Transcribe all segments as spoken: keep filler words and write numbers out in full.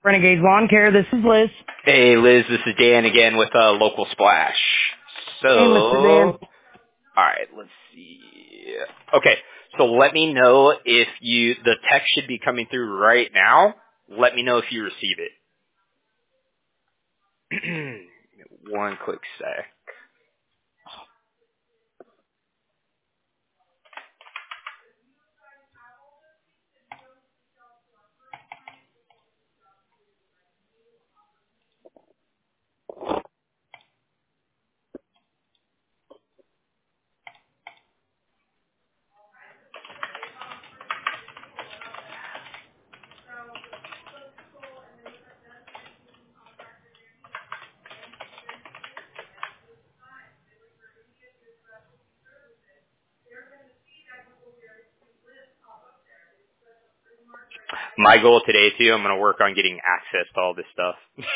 Renegades Lawn Care, this is Liz. Hey Liz, this is Dan again with uh, Local Splash. So, Hey, Mister Dan. alright, let's see. Okay, so let me know if you, the text should be coming through right now. Let me know if you receive it. One quick sec. My goal today too, I'm going to work on getting access to all this stuff.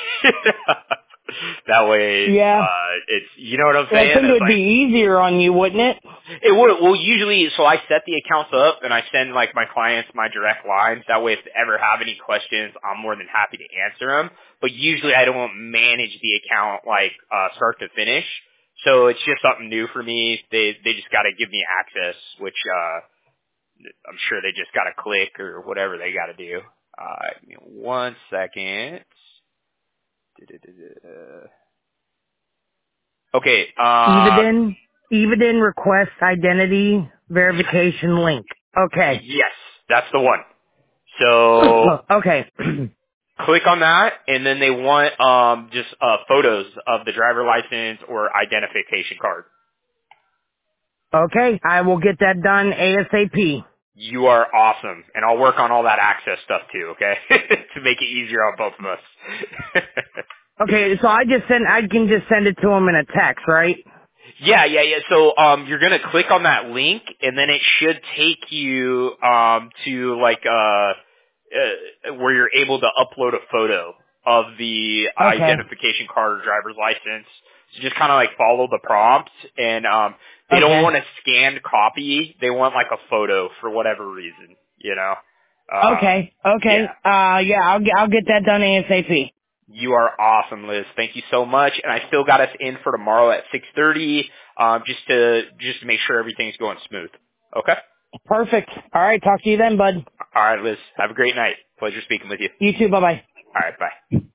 That way, Yeah. uh, it's, you know what I'm Well, saying? I think it It's would like, be easier on you, wouldn't it? it would, well usually, so I set the accounts up and I send like my clients my direct lines. That way if they ever have any questions, I'm more than happy to answer them. But usually I don't manage the account like, uh, start to finish. So it's just something new for me. They, they just gotta give me access, which, uh, I'm sure they just gotta click or whatever they gotta do. Uh, give me one second. Da-da-da-da. Okay, uh, Eviden, Eviden request identity verification link. Okay. yes, that's the one. So Okay. click on that, and then they want um just uh photos of the driver license or identification card. Okay, I will get that done ASAP. You are awesome, and I'll work on all that access stuff too. Okay, to make it easier on both of us. Okay, so I just send, I can just send it to him in a text, right? Yeah, yeah, yeah. So um you're gonna click on that link and then it should take you um to like uh, uh where you're able to upload a photo of the Okay. identification card or driver's license. So just kinda like follow the prompt and um they don't Okay. want a scanned copy, they want like a photo for whatever reason, you know? Um Okay. Okay. yeah. Uh, yeah, I'll get, I'll get that done ASAP. You are awesome, Liz. Thank you so much. And I still got us in for tomorrow at six thirty, um, just to just to make sure everything's going smooth. Okay. Perfect. All right, talk to you then, bud. All right, Liz. Have a great night. Pleasure speaking with you. You too, bye-bye. All right. Bye.